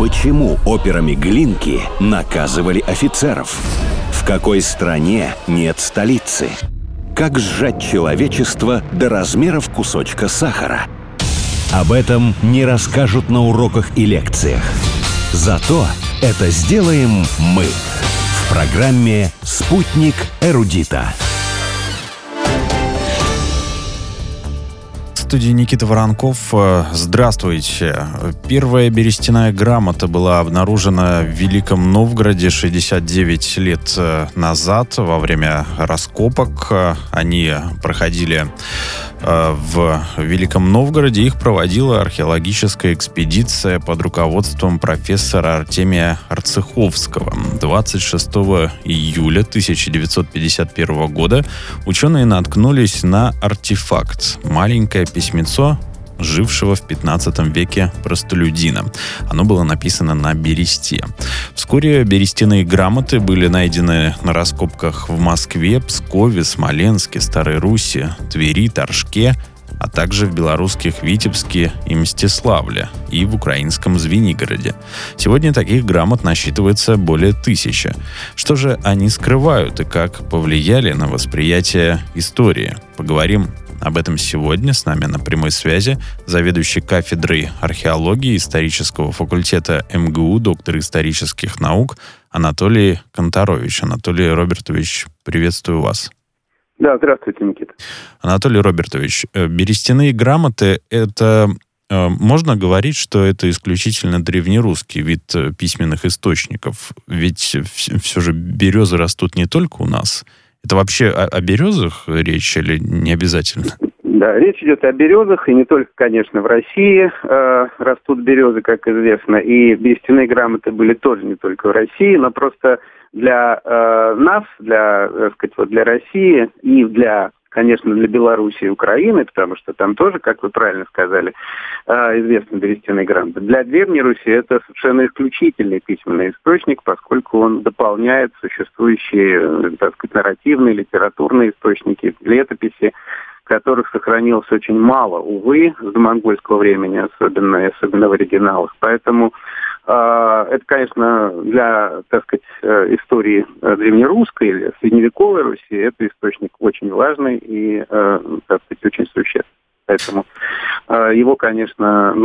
Почему операми Глинки наказывали офицеров? В какой стране нет столицы? Как сжать человечество до размеров кусочка сахара? Об этом не расскажут на уроках и лекциях. Зато это сделаем мы в программе «Спутник эрудита». В студии Никита Воронков. Здравствуйте. Первая берестяная грамота была обнаружена в Великом Новгороде 69 лет назад во время раскопок. Они проходили в Великом Новгороде. Их проводила археологическая экспедиция под руководством профессора Артемия Арцеховского. 26 июля 1951 года ученые наткнулись на артефакт. Маленькое письмецо жившего в 15 веке простолюдина. Оно было написано на бересте. Вскоре берестяные грамоты были найдены на раскопках в Москве, Пскове, Смоленске, Старой Руси, Твери, Торжке, а также в белорусских Витебске и Мстиславле, и в украинском Звенигороде. Сегодня таких грамот насчитывается более 1000. Что же они скрывают и как повлияли на восприятие истории? Поговорим об этом сегодня. С нами на прямой связи заведующий кафедрой археологии исторического факультета МГУ, доктор исторических наук Анатолий Конторович. Анатолий Робертович, приветствую вас. Да, здравствуйте, Никита. Анатолий Робертович, берестяные грамоты — это можно говорить, что это исключительно древнерусский вид письменных источников? Ведь все же березы растут не только у нас. Это вообще о березах речь или не обязательно? Да, речь идет о березах, и не только, конечно, в России растут березы, как известно, и берестяные грамоты были тоже не только в России, но просто для нас, для России и конечно, для Беларуси и Украины, потому что там тоже, как вы правильно сказали, известны берестяные грамоты. Для Древней Руси это совершенно исключительный письменный источник, поскольку он дополняет существующие, нарративные, литературные источники, летописи, которых сохранилось очень мало, увы, с домонгольского времени, особенно в оригиналах. Поэтому это, конечно, для, истории древнерусской или средневековой Руси это источник очень важный и, очень существенный. Поэтому его, конечно,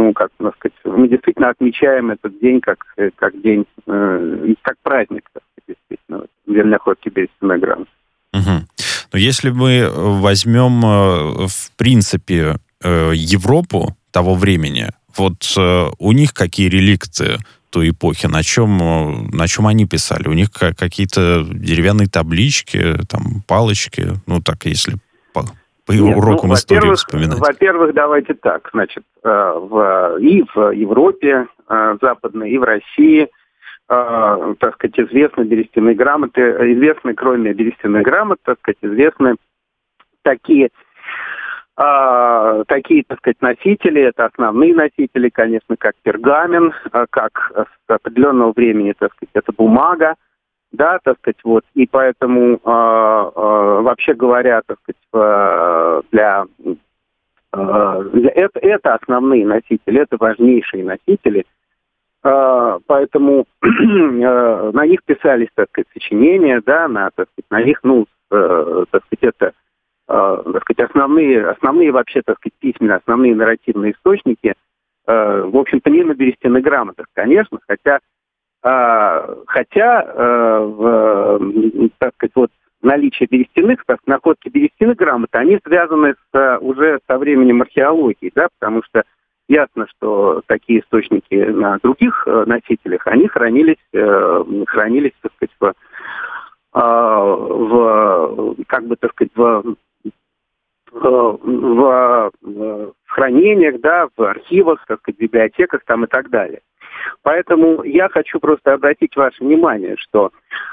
мы действительно отмечаем этот день как день, как праздник, действительно, для находки берестяной грамоты. Угу. Но если мы возьмем, в принципе, Европу того времени, вот у них какие реликты той эпохи, на чем они писали? У них какие-то деревянные таблички, там, палочки, если по урокам истории вспоминать. Во-первых, давайте так, и в Европе западной, и в России, известны берестяные грамоты, известны, кроме берестяных грамот, известны такие, носители, это основные носители, конечно, как пергамент, как с определенного времени, это бумага, да, и поэтому, вообще говоря, это основные носители, это важнейшие носители. Поэтому на них писались, сочинения, да, на них, это, основные вообще, письменные, основные нарративные источники, в общем-то, не на берестяных грамотах, конечно, хотя наличие берестяных, находки берестяных грамот, они связаны уже со временем археологии, да, потому что ясно, что такие источники на других носителях, они хранились, в хранениях, да, в архивах, библиотеках там и так далее. Поэтому я хочу просто обратить ваше внимание, что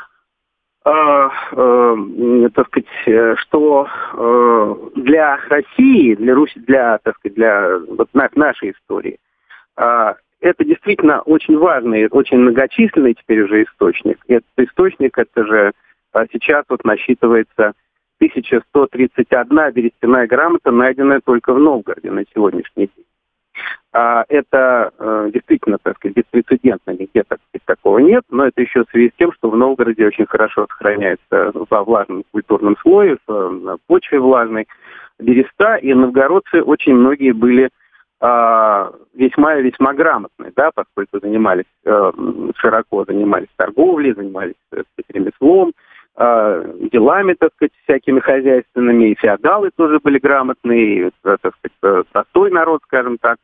для России, для Руси, для нашей истории, это действительно очень важный, очень многочисленный теперь уже источник. Этот источник, это же сейчас насчитывается 1131 берестяная грамота, найденная только в Новгороде на сегодняшний день. Это действительно, беспрецедентно нет, но это еще в связи с тем, что в Новгороде очень хорошо сохраняется во влажном культурном слое, в почве влажной береста, и новгородцы очень многие были весьма и весьма грамотные, да, поскольку широко занимались торговлей, занимались, так сказать, ремеслом, делами, так сказать, всякими хозяйственными, и феодалы тоже были грамотные, и, так сказать, простой народ, скажем так.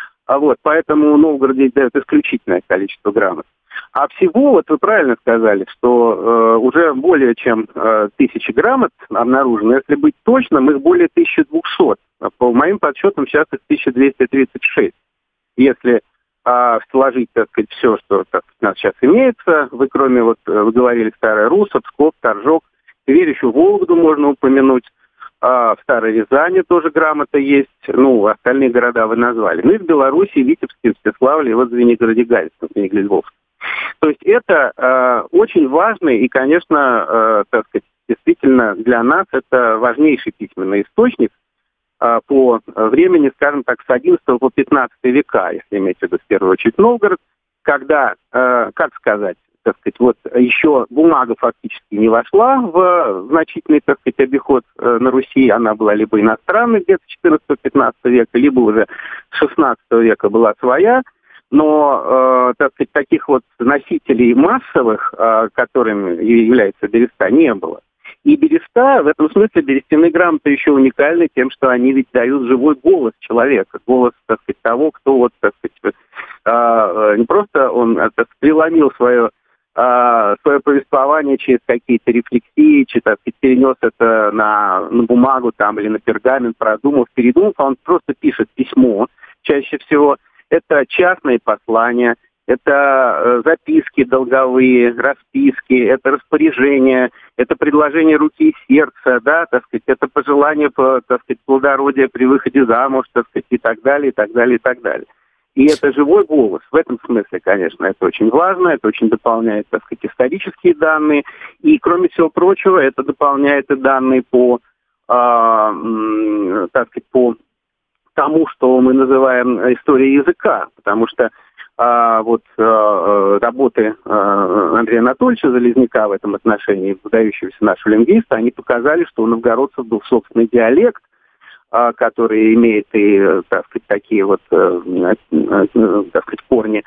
Поэтому Новгород здесь дает исключительное количество грамот. А всего, вот вы правильно сказали, что уже более чем 1000 грамот обнаружено. Если быть точным, их более 1200. По моим подсчетам, сейчас их 1236. Если сложить, так сказать, все, что так сказать, у нас сейчас имеется, вы вы говорили, Старая Русса, Псков, Торжок, Тверь, еще Вологду можно упомянуть. В Старой Рязани тоже грамота есть. Остальные города вы назвали. И в Беларуси, Витебске, Мстиславле, Звенигороде-Галицком, Звенигородском. То есть это очень важный и, конечно, так сказать, действительно для нас это важнейший письменный источник по времени, скажем так, с 11 по 15 века, если иметь в виду в первую очередь Новгород, когда, так сказать, еще бумага фактически не вошла в значительный, так сказать, обиход на Руси. Она была либо иностранной где-то с 14-15 века, либо уже с 16 века была своя. Но, так сказать, таких носителей массовых, которыми является береста, не было. И береста, в этом смысле, берестяные грамоты еще уникальны тем, что они ведь дают живой голос человека, голос, так сказать, того, кто, так сказать, не просто он, так сказать, преломил свое повествование через какие-то рефлексии, так сказать, перенес это на бумагу там, или на пергамент, передумав, он просто пишет письмо, чаще всего. Это частные послания, это записки долговые, расписки, это распоряжения, это предложение руки и сердца, да, так сказать, это пожелание, так сказать, плодородия при выходе замуж, так сказать, и так далее, и так далее, и так далее. И это живой голос. В этом смысле, конечно, это очень важно, это очень дополняет, так сказать, исторические данные. И, кроме всего прочего, это дополняет и данные по, так сказать, по тому, что мы называем историей языка. Потому что работы Андрея Анатольевича Залезняка в этом отношении, выдающегося нашего лингвиста, они показали, что у новгородцев был собственный диалект, который имеет и, так сказать, такие так сказать, корни,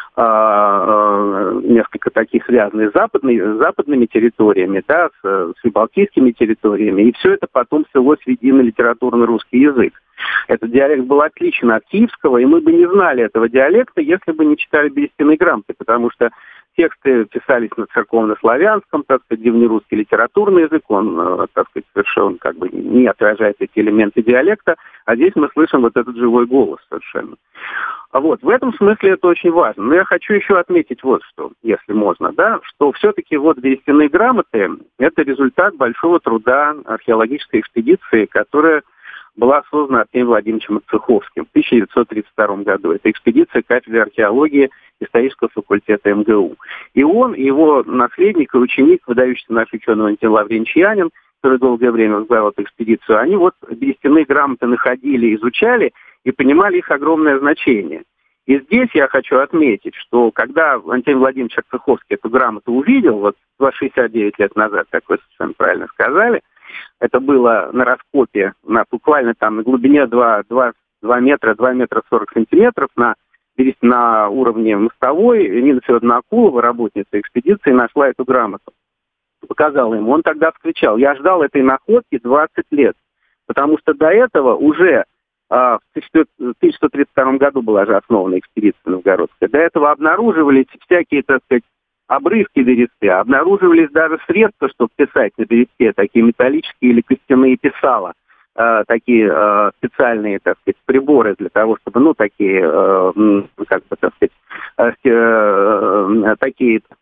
несколько таких связанные с западными территориями, да, с прибалтийскими территориями, и все это потом свелось в единый литературный русский язык. Этот диалект был отличен от киевского, и мы бы не знали этого диалекта, если бы не читали берестяные грамоты, потому что тексты писались на церковно-славянском, так сказать, древнерусский литературный язык, он, так сказать, совершенно как бы не отражает эти элементы диалекта, а здесь мы слышим этот живой голос совершенно. В этом смысле это очень важно. Но я хочу еще отметить что, если можно, да, что все-таки берестяные грамоты – это результат большого труда археологической экспедиции, которая была создана Артемием Владимировичем Отцеховским в 1932 году. Это экспедиция кафедры археологии исторического факультета МГУ. И он, и его наследник и ученик, выдающийся наш ученый Валентин Лаврентьевич Янин, который долгое время возглавил эту экспедицию, они берестяные грамоты находили, изучали и понимали их огромное значение. И здесь я хочу отметить, что когда Антон Владимирович Отцеховский эту грамоту увидел, 69 лет назад, как вы совершенно правильно сказали, это было на раскопе, буквально там на глубине 2 метра 40 сантиметров на уровне мостовой. Нина Федоровна Акулова, работница экспедиции, нашла эту грамоту. Показала ему. Он тогда вскричал: я ждал этой находки 20 лет, потому что до этого уже в 1132 году была же основана экспедиция новгородская. До этого обнаруживались всякие, так сказать, обрывки бересты, обнаруживались даже средства, чтобы писать на бересте, такие металлические или костяные писала, такие специальные, так сказать, приборы для того, чтобы, такие, как бы, так сказать, такие, так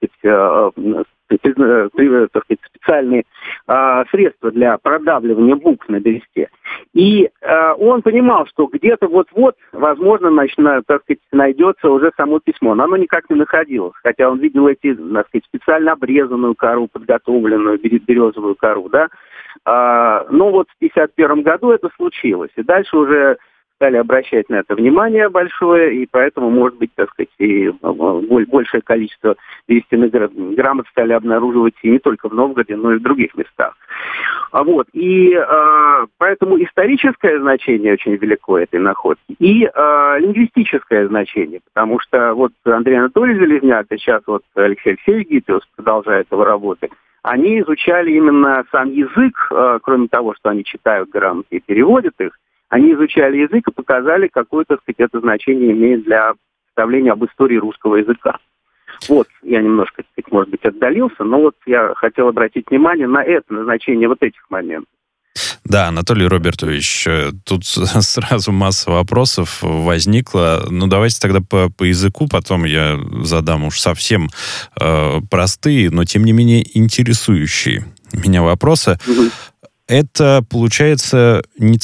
сказать, специальные средства для продавливания букв на бересте. И он понимал, что где-то вот-вот, возможно, так сказать, найдется уже само письмо. Но оно никак не находилось, хотя он видел эти, так сказать, специально обрезанную кору, подготовленную березовую кору, да. Но в 1951 году это случилось. И дальше уже стали обращать на это внимание большое, и поэтому, может быть, так сказать, и большее количество берестяных грамот стали обнаруживать и не только в Новгороде, но и в других местах. Вот. И поэтому историческое значение очень велико этой находки, и лингвистическое значение, потому что вот Андрей Анатольевич Железняк, и сейчас вот Алексей Алексеевич Гиппиус продолжает его работы, они изучали именно сам язык, кроме того, что они читают грамоты и переводят их, они изучали язык и показали, какое, так сказать, это значение имеет для представления об истории русского языка. Вот, я немножко, так сказать, может быть, отдалился, но вот я хотел обратить внимание на это, на значение вот этих моментов. Да, Анатолий Робертович, тут сразу масса вопросов возникла. Ну, давайте тогда по языку, потом я задам уж совсем простые, но, тем не менее, интересующие меня вопросы. Угу. Это, получается, не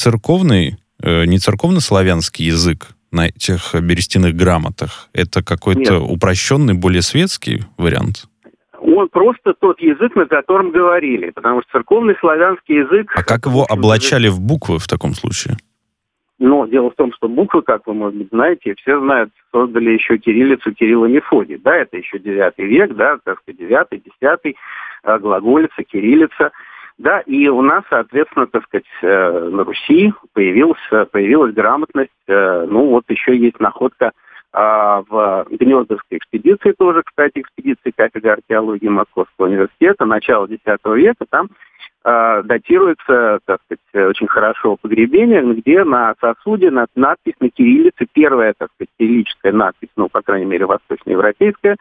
церковно-славянский язык на этих берестяных грамотах? Это какой-то упрощенный, более светский вариант? Он просто тот язык, на котором говорили, потому что церковный славянский язык... А как его облачали в буквы в таком случае? Но дело в том, что буквы, как вы, может быть, знаете, все знают, создали еще кириллицу Кирилл и Мефодий. Да, это еще 9 век, да, так сказать, 9, 10, глаголица, кириллица. Да, и у нас, соответственно, так сказать, на Руси появилась грамотность. Ну, вот еще есть находка в Гнездовской экспедиции тоже, кстати, экспедиции кафедры археологии Московского университета, начала X века, там датируется, так сказать, очень хорошо погребение, где на сосуде надпись на кириллице, первая, так сказать, кириллическая надпись, ну, по крайней мере, восточноевропейская,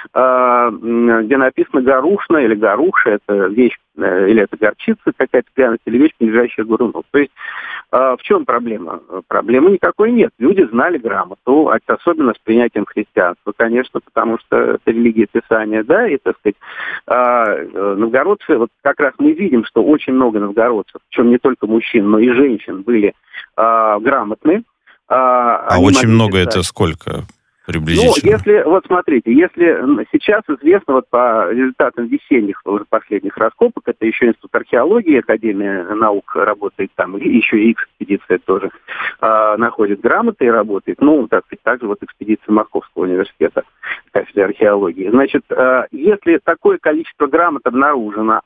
где написано «горушна» или «горуша», это вещь, или это горчица, какая-то пряность, или вещь, принадлежащая горунов. То есть в чем проблема? Проблемы никакой нет. Люди знали грамоту, особенно с принятием христианства, конечно, потому что это религия Писания, да, и, так сказать, новгородцы, вот как раз мы видим, что очень много новгородцев, причем не только мужчин, но и женщин, были грамотны. Очень много это сколько? Ну, если, вот смотрите, если сейчас известно вот по результатам весенних уже последних раскопок, это еще Институт археологии, Академия наук работает там, и еще и экспедиция тоже находит грамоты и работает, ну, так сказать, также вот экспедиция Московского университета, кафедры археологии. Значит, если такое количество грамот обнаружено,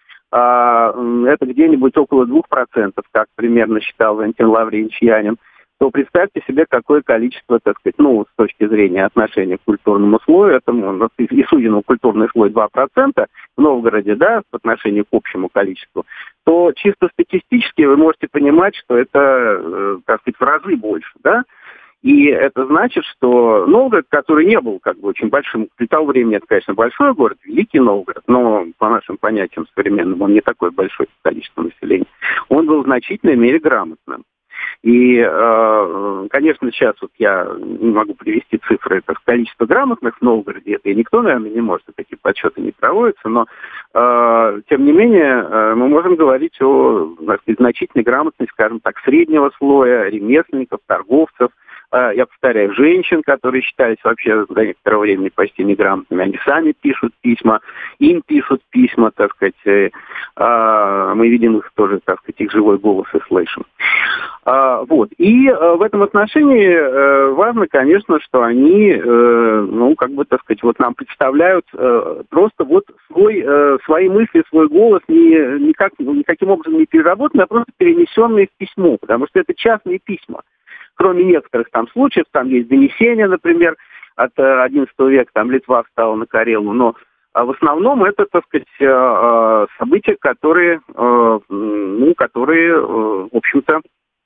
это где-нибудь около 2%, как примерно считал Валентин Лаврентьевич Янин, то представьте себе, какое количество, так сказать, ну, с точки зрения отношения к культурному слою, этому и Судину культурный слой 2% в Новгороде, да, по отношению к общему количеству, то чисто статистически вы можете понимать, что это, так сказать, в разы больше, да. И это значит, что Новгород, который не был как бы очень большим, при того времени это, конечно, большой город, Великий Новгород, но по нашим понятиям современным он не такой большой по количеству населения, он был в значительной мере грамотным. И, конечно, сейчас вот я не могу привести цифры, это количество грамотных в Новгороде, это и никто, наверное, не может, такие подсчеты не проводятся, но, тем не менее, мы можем говорить о, так сказать, значительной грамотности, скажем так, среднего слоя, ремесленников, торговцев, я повторяю, женщин, которые считались вообще до некоторого времени почти неграмотными, они сами пишут письма, им пишут письма, так сказать, мы видим их тоже, так сказать, их живой голос и слышим. Вот. И в этом отношении важно, конечно, что они, ну, как бы, так сказать, вот нам представляют просто вот свои мысли, свой голос никаким образом не переработанный, а просто перенесенные в письмо, потому что это частные письма. Кроме некоторых там случаев, там есть донесения, например, от XI века, там Литва встала на Карелу, но в основном это, так сказать, события, которые, в общем-то,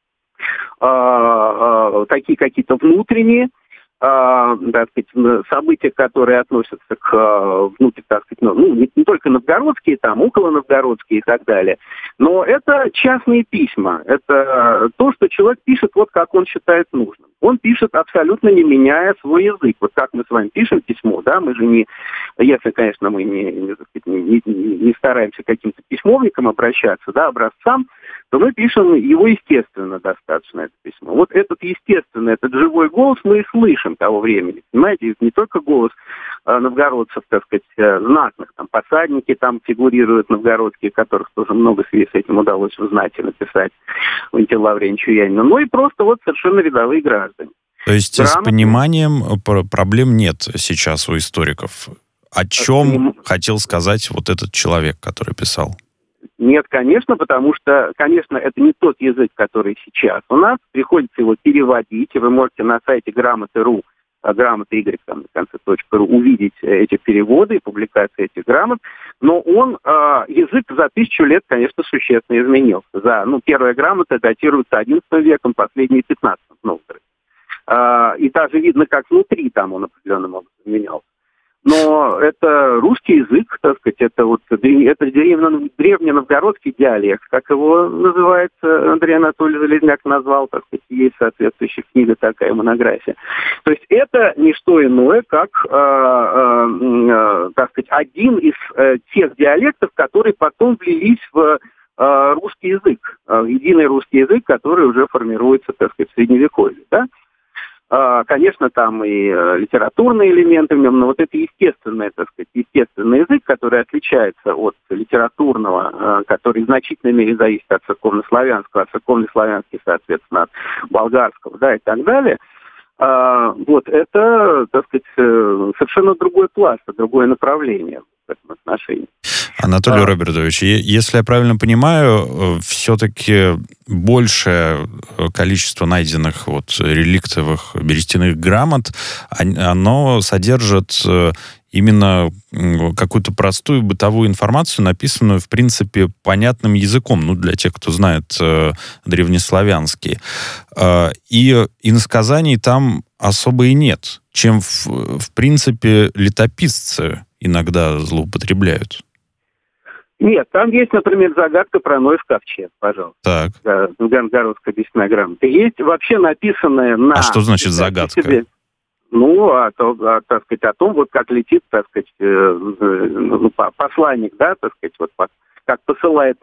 такие какие-то внутренние, так сказать, события, которые относятся к так сказать, ну, не только новгородские, там, около новгородские и так далее, но это частные письма. Это то, что человек пишет вот как он считает нужным. Он пишет абсолютно не меняя свой язык. Вот как мы с вами пишем письмо, да, мы же не, если, конечно, мы не стараемся к каким-то письмовникам обращаться, да, образцам, то мы пишем его естественно достаточно, это письмо. Вот этот естественный, этот живой голос мы и слышим того времени. Понимаете, это не только голос новгородцев, так сказать, знатных. Там посадники там фигурируют новгородские, которых тоже много в связи с этим удалось узнать и написать Валентину Лаврентьевичу Янину. Ну и просто вот совершенно рядовые граждане. То есть с пониманием проблем нет сейчас у историков. О чем хотел сказать вот этот человек, который писал? Нет, конечно, потому что, конечно, это не тот язык, который сейчас у нас. Приходится его переводить, и вы можете на сайте грамоты.ру, грамота Y, там, на конце .ру, увидеть эти переводы и публикации этих грамот. Но он, язык за 1000 лет, конечно, существенно изменился. Первая грамота датируется XI веком, последняя 15 в Новгороде. И даже видно, как внутри там он определенным образом менялся. Но это русский язык, так сказать, это древненовгородский диалект, как его называется, Андрей Анатольевич Железняк назвал, так сказать, есть соответствующая книга, такая монография. То есть это не что иное, как, так сказать, один из тех диалектов, которые потом влились в русский язык, единый русский язык, который уже формируется, так сказать, в Средневековье, да? Конечно, там и литературные элементы в нем, но вот это естественный язык, который отличается от литературного, который в значительной мере зависит от церковнославянского, а церковнославянский, соответственно, от болгарского, да, и так далее. Вот это, так сказать, совершенно другой пласт, другое направление в этом отношении. Анатолий Робертович, если я правильно понимаю, все-таки большее количество найденных реликтовых берестяных грамот, оно содержит именно какую-то простую бытовую информацию, написанную, в принципе, понятным языком, для тех, кто знает древнеславянский. И иносказаний там особо и нет, чем, в принципе, летописцы иногда злоупотребляют. Нет, там есть, например, загадка про Ноев ковчег, пожалуйста. Так. Новгородская берестяная грамота. Есть вообще написанная на... А что значит загадка? Так сказать, о том, как летит, так сказать, посланник, да, так сказать, как посылает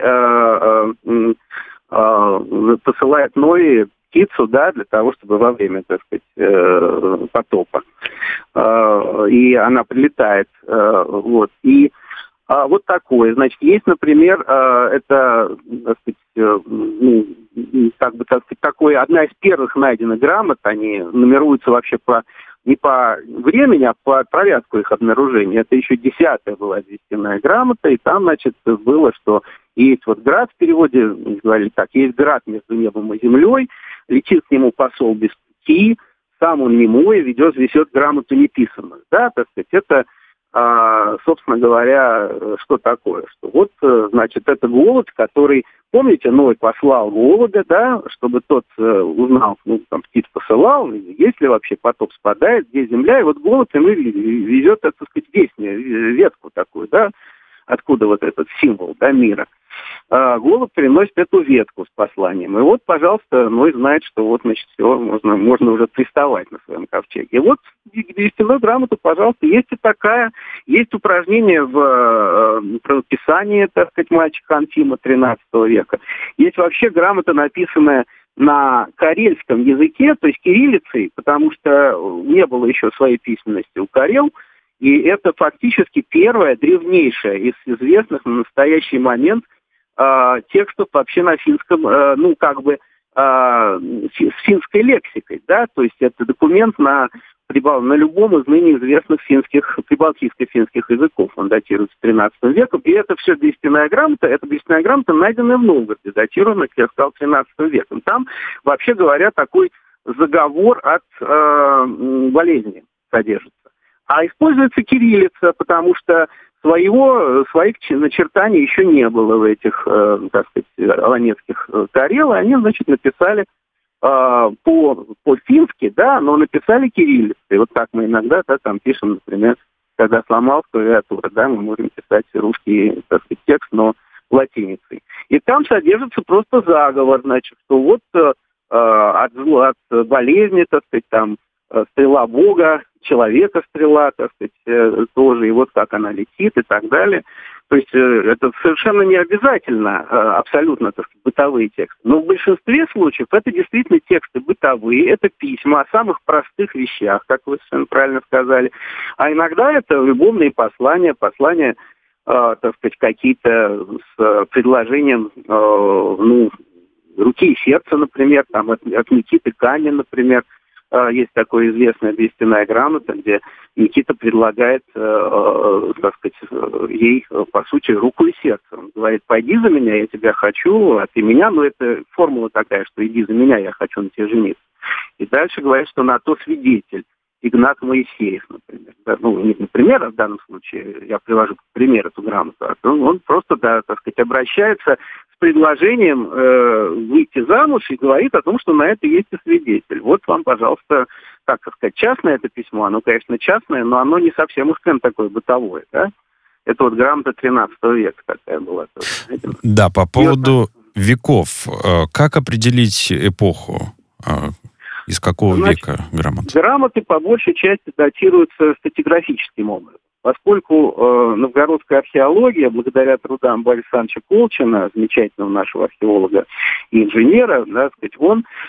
Ной птицу, да, для того, чтобы во время, так сказать, потопа. И она прилетает, и вот такое. Значит, есть, например, это, так сказать, такое, одна из первых найденных грамот, они нумеруются вообще не по времени, а по порядку их обнаружения. Это еще 10-я была берестяная грамота, и там, значит, было, что есть град, в переводе говорили так, есть град между небом и землей, летит к нему посол без пути, сам он немой, везет грамоту неписанную. Да, так сказать, это собственно говоря, что такое? Что значит, это голубь, который, помните, Ной послал голубя, да, чтобы тот узнал, птиц посылал, есть ли вообще потоп спадает, где земля, и голубь ему везет, так сказать, ветку такую, да, откуда этот символ, да, мира. Голубь приносит эту ветку с посланием. И пожалуйста, Ной знает, что значит, все, можно уже приставать на своем ковчеге. И берестяную грамоту, пожалуйста, есть упражнение в правописании, так сказать, мальчика Антима XIII века. Есть вообще грамота, написанная на карельском языке, то есть кириллицей, потому что не было еще своей письменности у карел, и это фактически первая, древнейшая из известных на настоящий момент текстов вообще на финском, с финской лексикой, да, то есть это документ на любом из ныне известных прибалтийско-финских языков. Он датируется XIII веком, и это все берестяная грамота, найденная в Новгороде, датирована, как я сказал, XIII веком. Там, вообще говоря, такой заговор от болезни содержится. А используется кириллица, потому что своих начертаний еще не было в этих, так сказать, аланецких карел. Они, значит, написали по-фински, да, но написали кириллицей. Так мы иногда, да, там пишем, например, когда сломалась клавиатура, да, мы можем писать русский, так сказать, текст, но латиницей. И там содержится просто заговор, значит, что от болезни, так сказать, там стрела Бога, человека стрела, так сказать, тоже, и как она летит и так далее. То есть это совершенно не обязательно абсолютно, так сказать, бытовые тексты. Но в большинстве случаев это действительно тексты бытовые, это письма о самых простых вещах, как вы совершенно правильно сказали. А иногда это любовные послания, так сказать, какие-то с предложением, руки и сердца, например, там от Никиты Канина, например. Есть такая известная берестяная грамота, где Никита предлагает, так сказать, ей, по сути, руку и сердце. Он говорит: пойди за меня, я тебя хочу, а ты меня. Но это формула такая, что иди за меня, я хочу на тебе жениться. И дальше говорит, что на то свидетель. Игнат Моисеев, например. Да, не например, а в данном случае я привожу как пример эту грамоту. Он просто, да, так сказать, обращается с предложением выйти замуж и говорит о том, что на это есть и свидетель. Вот вам, пожалуйста, так сказать, частное это письмо. Оно, конечно, частное, но оно не совсем уж прям такое бытовое, да? Это вот грамота 13 века такая была. Да, по поводу веков. Как определить эпоху? Из какого века грамоты? Грамоты по большей части датируются стратиграфическим образом. Поскольку новгородская археология, благодаря трудам Бориса Александровича Колчина, замечательного нашего археолога и инженера, да, сказать,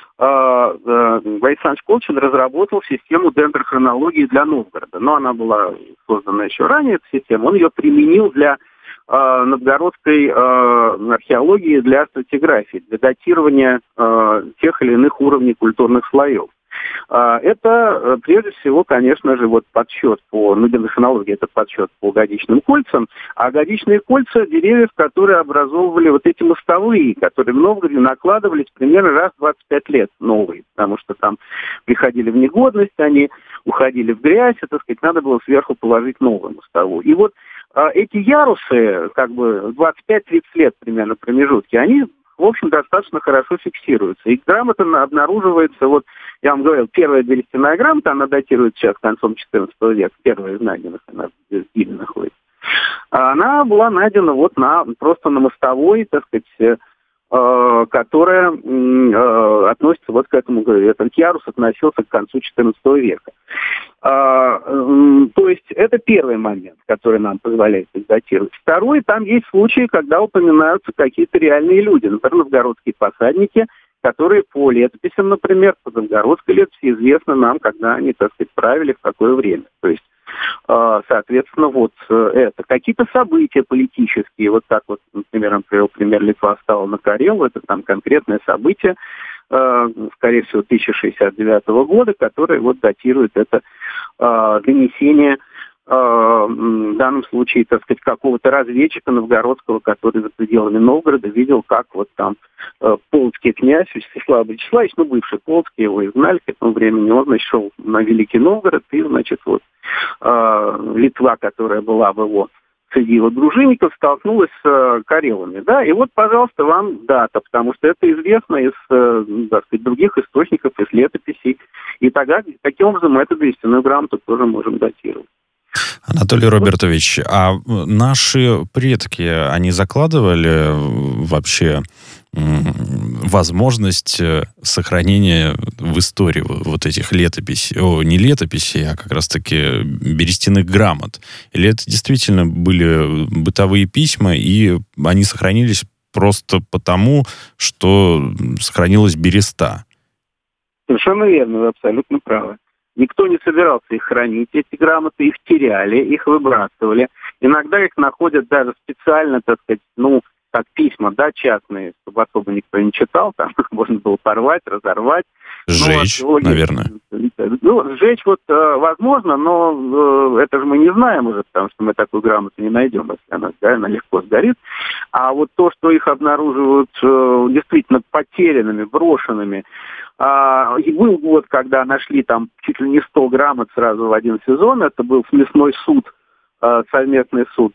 Борис Александрович Колчин разработал систему дендрохронологии для Новгорода. Но она была создана еще ранее, эта система. Он ее применил для новгородской археологии, для стратиграфии, для датирования тех или иных уровней культурных слоев. Это, прежде всего, конечно же, подсчет по дендрохронологии, это подсчет по годичным кольцам, а годичные кольца деревьев, которые образовывали эти мостовые, которые в Новгороде накладывались примерно раз в 25 лет новые, потому что там приходили в негодность, они уходили в грязь, и, так сказать, надо было сверху положить новую мостовую. И эти ярусы, 25-30 лет примерно промежутки, они, в общем, достаточно хорошо фиксируются. И грамота обнаруживается, я вам говорил, первая берестяная грамота, она датируется сейчас концом XIV века, первая из найденных, она в Гиле находится. Она была найдена просто на мостовой, так сказать, которая относится к этому, этот ярус относился к концу XIV века. То есть это первый момент, который нам позволяет их датировать. Второй, там есть случаи, когда упоминаются какие-то реальные люди, например, новгородские посадники, которые по летописям, например, по новгородской летописи известно нам, когда они, так сказать, правили, в какое время. То есть, соответственно, это какие-то события политические, например, он привел пример Литва стала на Карелу, это там конкретное событие, скорее всего, 1069 года, которое датирует это донесение, в данном случае, так сказать, какого-то разведчика новгородского, который за пределами Новгорода видел, как там полоцкий князь Вячеслав Вячеславович, бывший полоцкий, его изгнали к этому времени, он, шел на Великий Новгород, и, Литва, которая была среди его дружинников, столкнулась с карелами, да, и пожалуйста, вам дата, потому что это известно из, так сказать, других источников, из летописей, и тогда, таким образом, мы эту берестяную грамоту тоже можем датировать. Анатолий Робертович, а наши предки, они закладывали вообще возможность сохранения в истории этих летописей, не летописей, а как раз-таки берестяных грамот? Или это действительно были бытовые письма, и они сохранились просто потому, что сохранилась береста? Совершенно верно, вы абсолютно правы. Никто не собирался их хранить, эти грамоты, их теряли, их выбрасывали. Иногда их находят даже специально, так сказать, как письма, да, частные, чтобы особо никто не читал, там можно было порвать, разорвать. Сжечь, наверное. Сжечь возможно, но это же мы не знаем уже, потому что мы такую грамоту не найдем, если она легко сгорит. А то, что их обнаруживают действительно потерянными, брошенными, и был год, когда нашли там чуть ли не 100 грамот сразу в один сезон, это был смесной суд, совместный суд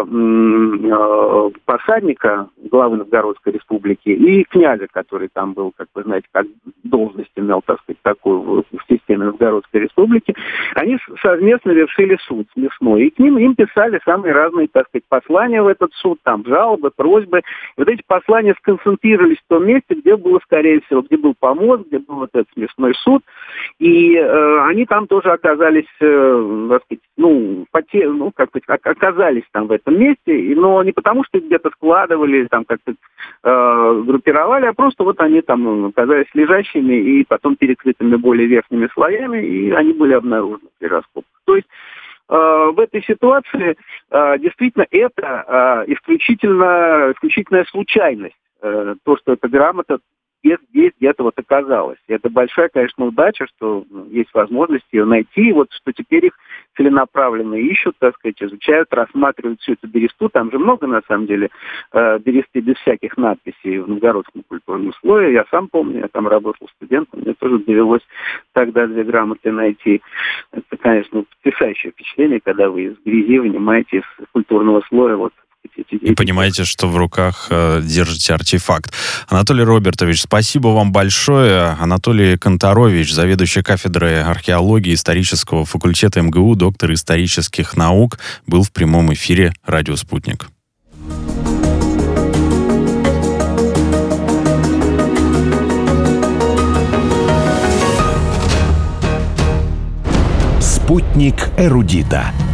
посадника, главы Новгородской республики, и князя, который там был, как вы знаете, как должность имел, так сказать, такую в системе Новгородской республики, они совместно вершили суд смесной, и к им писали самые разные, так сказать, послания в этот суд, там жалобы, просьбы. И эти послания сконцентрировались в том месте, где было, скорее всего, где был помост, где был этот смесной суд, и они там тоже оказались, так сказать, оказались там в этом месте, но не потому, что их где-то складывали, там как-то группировали, а просто вот они там оказались лежащими и потом перекрытыми более верхними слоями, и они были обнаружены при раскопках. То есть в этой ситуации действительно это исключительная случайность. То, что эта грамота здесь где-то вот оказалась. И это большая, конечно, удача, что есть возможность ее найти. И вот что теперь их целенаправленно ищут, так сказать, изучают, рассматривают всю эту бересту. Там же много, на самом деле, бересты без всяких надписей в новгородском культурном слое. Я сам помню, я там работал студентом, мне тоже довелось тогда 2 грамоты найти. Это, конечно, потрясающее впечатление, когда вы из грязи вынимаете из культурного слоя вот и понимаете, что в руках держите артефакт. Анатолий Робертович, спасибо вам большое. Анатолий Конторович, заведующий кафедрой археологии исторического факультета МГУ, доктор исторических наук, был в прямом эфире «Радио Спутник». Спутник эрудита.